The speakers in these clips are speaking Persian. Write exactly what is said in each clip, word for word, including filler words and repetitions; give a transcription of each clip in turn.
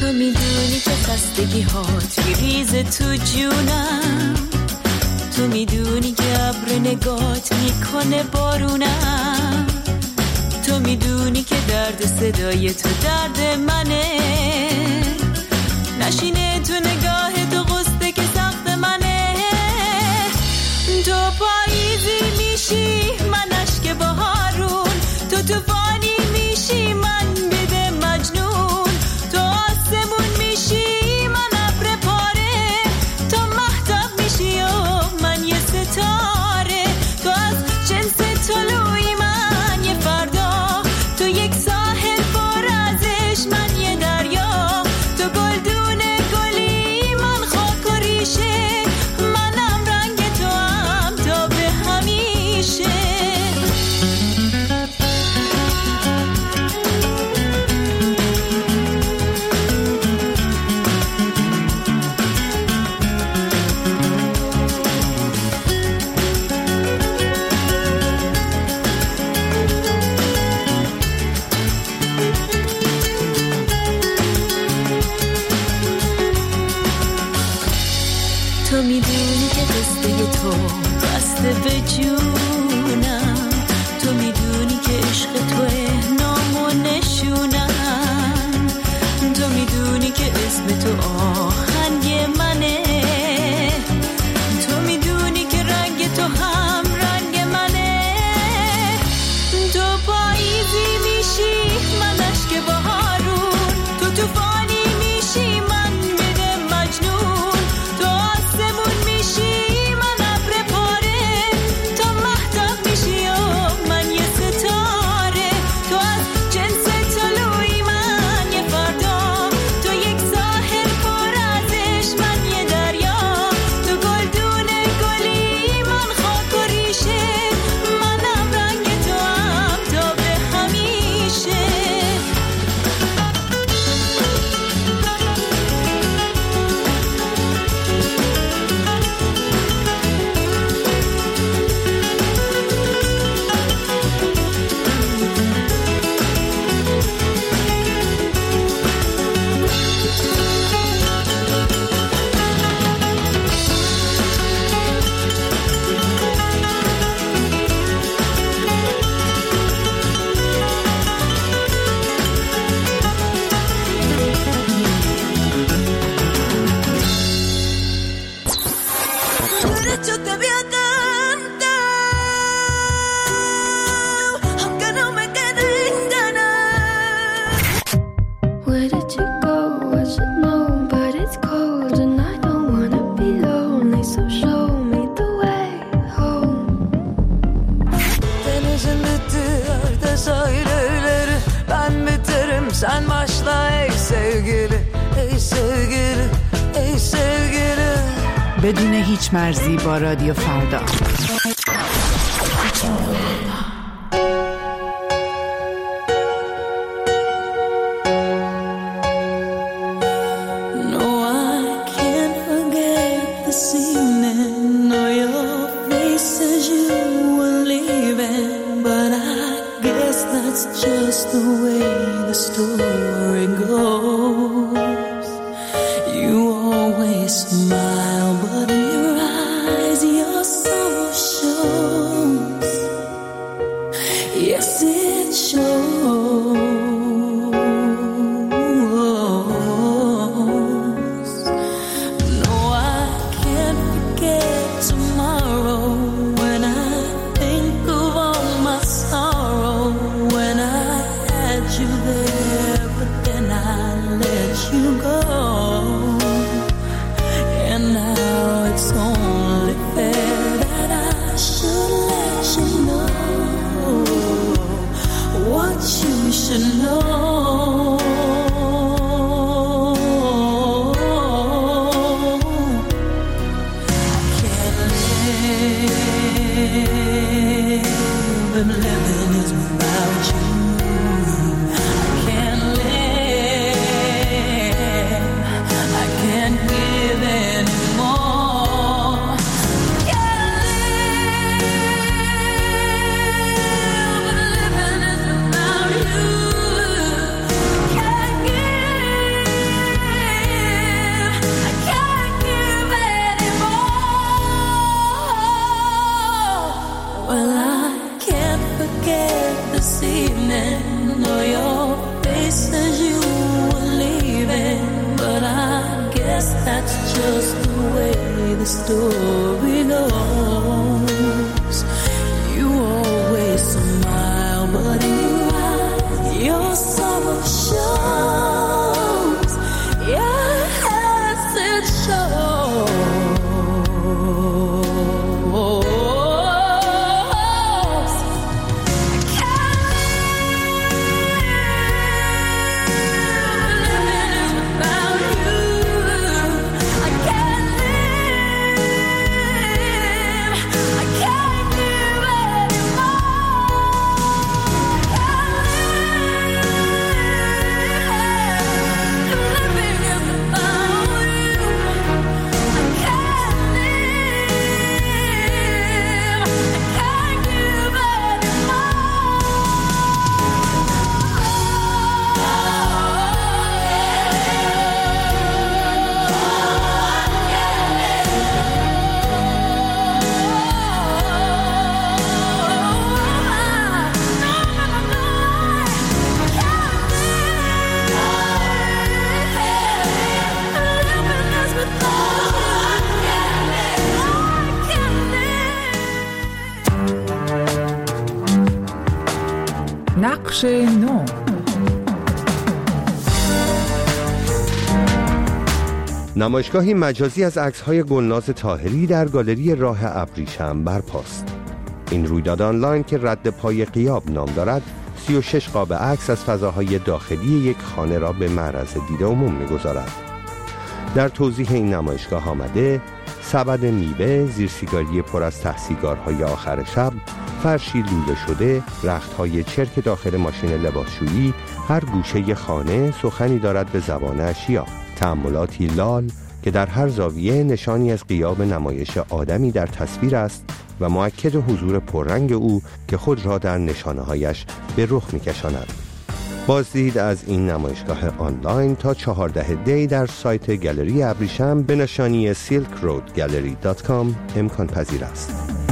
تو میدونی که خستگی هات میریزه تو جونم، تو میدونی که ابر نگات میکنه بارونم، تو میدونی که درد صدای تو درد منه، نشینه تو نگاه تو قصده که سخت منه. تو پاییزی میشی من اشک بهارون، تو توفانی میشی من بده مجنون، تو آسمون میشی من ابر پاره، تو مهتاب میشی و من یه ستاره، تو از جنس طلوعی من یه فردا، تو یک ساحل پر ازش من یه دریا، تو گلدون گلی من خاک و ریشه، منم رنگ تو هم تا به همیشه. تو میدونی که قصه تو بسته به جونم، تو میدونی که عشق توه نام و نشونم، تو میدونی که اسم تو آهنگ منه، تو میدونی که رنگ تو هم رنگ منه. تو پاییزی میشی من اشک بهارون، تو توفانی میشی من بده مجنون، تو آسمون میشی من ابر پاره، تو مهتاب میشی و من یه ستاره، تو از جنس طلوعی من یه فردا، تو یک ساحل پر ازش من یه دریا، تو گلدون گلی من خاک و ریشه، منم رنگ تو هم تا به همیشه. Yo te voy a cantar, aunque no me queden ganas. Where did you go? I should know, but it's cold and I don't wanna be lonely, so show me the way home. Denizin bittiği de sahilleri, ben biterim sen başla ey sevgili, ey sevgili, ey sevgili. بدون هیچ مرزی با رادیو فردا. No, I can't forget this evening, or your face as you were leaving, but I guess that's just the way the story goes. You always smile, but in your eyes your soul shows. Yes, it shows. No, I can't forget tomorrow when I think of all my sorrow, when I had you there, but then I let you go. And now it's only fair that I should let you know what you should know. I can't live if living is without you. I can't live, I can't give anymore. Can't live, but living is without you. story goes. You always smile, but in your eyes, your sorrow shows. Yes, it shows. نقش نو. نمایشگاهی مجازی از عکس‌های گلناز طاهری در گالری راه ابریشم برپاست. این رویداد آنلاین که رد پای غیاب نام دارد، سی و شش قاب عکس از فضاهای داخلی یک خانه را به معرض دید عموم می‌گذارد. در توضیح این نمایشگاه آمده سبد میوه، زیر سیگاری پر از ته سیگارهای آخر شب، فرشی لوله شده، رختهای چرک داخل ماشین لباسشویی، هر گوشه خانه سخنی دارد به زبان اشیا. تأملاتی لال که در هر زاویه نشانی از غیاب نمایش آدمی در تصویر است و مؤکد حضور پررنگ او که خود را در نشانه‌هایش به رخ می‌کشاند. بازدید از این نمایشگاه آنلاین تا چهاردهم دی در سایت گالری ابریشم به نشانی سیلک رود گالری دات کام امکان پذیر است.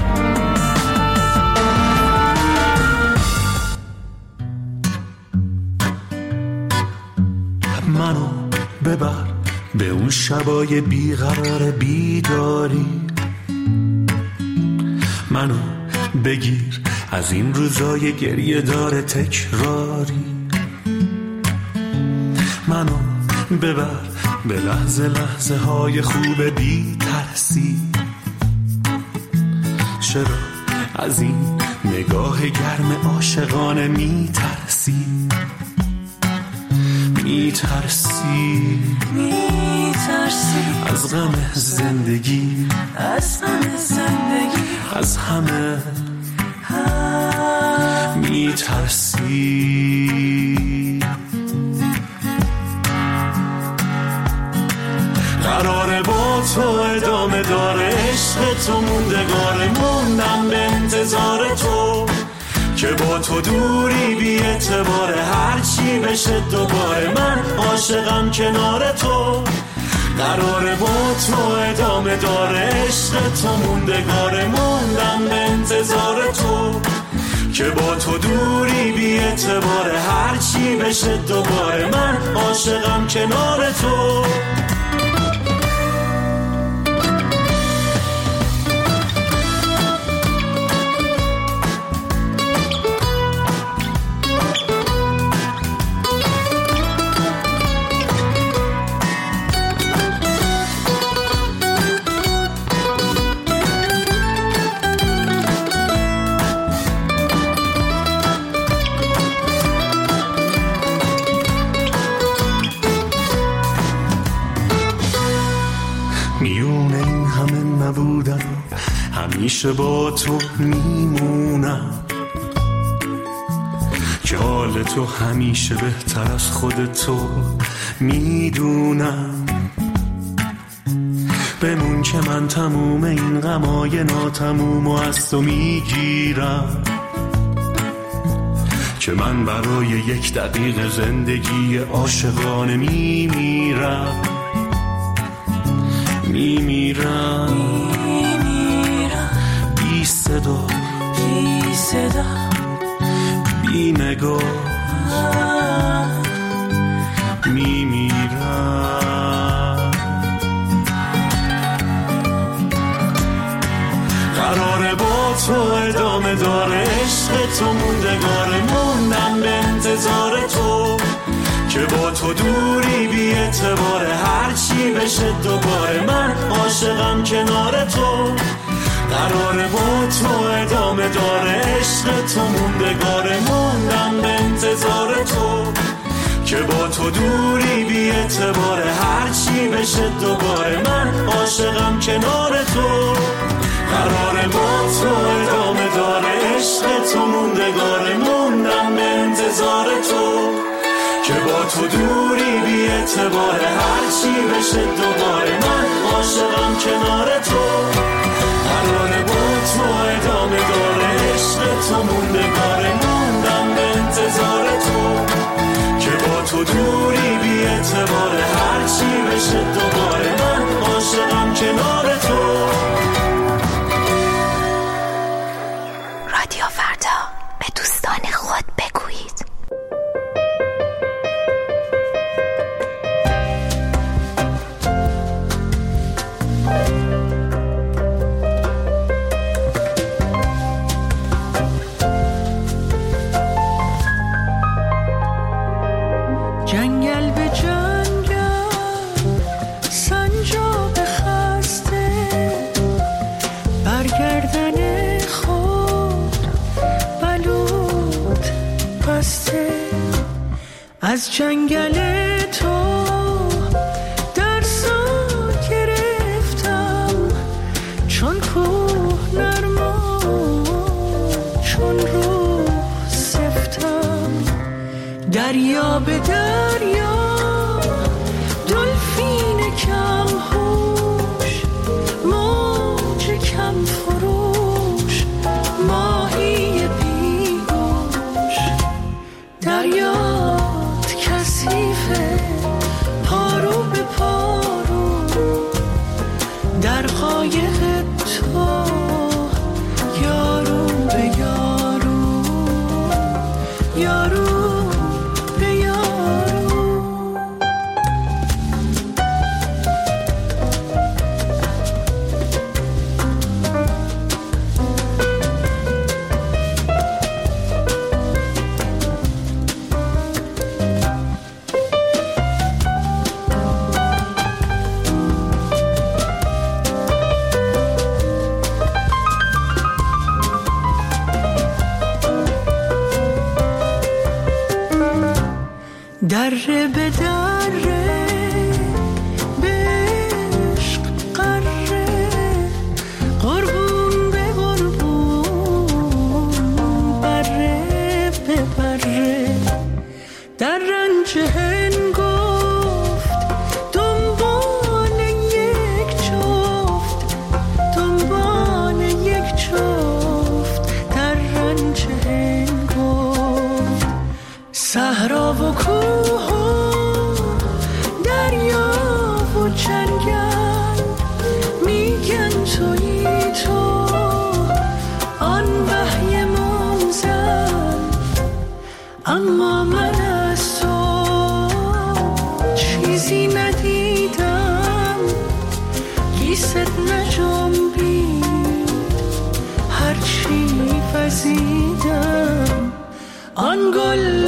منو ببر به اون شبای بیقرار بیداری، منو بگیر از این روزای گریه داره تکراری، منو ببر به لحظه لحظه های خوب بی ترسی. چرا از این نگاه گرم عاشقانه می ترسی؟ می ترسی می ترسی از غم زندگی، از غم زندگی، از همه می ترسی. قراره با تو ادامه داره عشق تو، موندگاره موندم به انتظار تو، که با تو دوری بی اعتباره، هر چی بشه دوباره من عاشقم کنار تو. قراره با تو ادامه داره عشق تو، موندگاره موندم به انتظار تو، که با تو دوری بی اعتباره، هر چی بشه دوباره من عاشقم کنار تو. میونه این همه نبودن همیشه با تو میمونم، که حال تو همیشه بهتر از خود تو میدونم. بمون که من تموم این غمای ناتموم و از تو میگیرم، که من برای یک دقیقه زندگی عاشقانه میمیرم، میمیرم بی صدا، بی صدا، بی نگاه، میمیرم. تو دوری بی اعتباره، هرچی بشه دوباره من عاشقم کنار تو. قراره با تو ادامه داره عشق تو موندگاره، موندم به انتظار تو که با تو دوری بی اعتباره، هرچی بشه دوباره من عاشقم کنار تو. قراره با تو ادامه داره عشق تو موندگاره، موندم به انتظار تو که با تو دوری بی اعتباره، هرچی بشه دوباره من عاشقم کنار تو. قراره با تو ادامه داره عشق تو موندگاره، موندم به انتظار تو که با تو دوری بی اعتباره، هرچی بشه دوباره من عاشقم کنار تو. رادیو فردا، به دوستان خود بگویید. جنگل به جنگل سنجاب خسته، برگردن خود بلود بسته. از جنگل تو درسا گرفتم، چون کوه نرما چون روح سفتم. دریا به دریا دلفین کم هوش، موج کم فروش، ماهی بیگوش. دریات کثیفه پارو به پارو، در قایق تو یارو به یارو، یارو دره به دره به عشق قره، قربون به قربون، بره به بره. در رنج هنگفت دنبال یک جفت، دنبال یک جفت. در رنج هنگفت صحرا و کوه و دریا و جنگل، میگن تویی تو آن وحی منزل. اما من از تو چیزی ندیدم، گیست نجنبید هرچی وزیدم. آن گل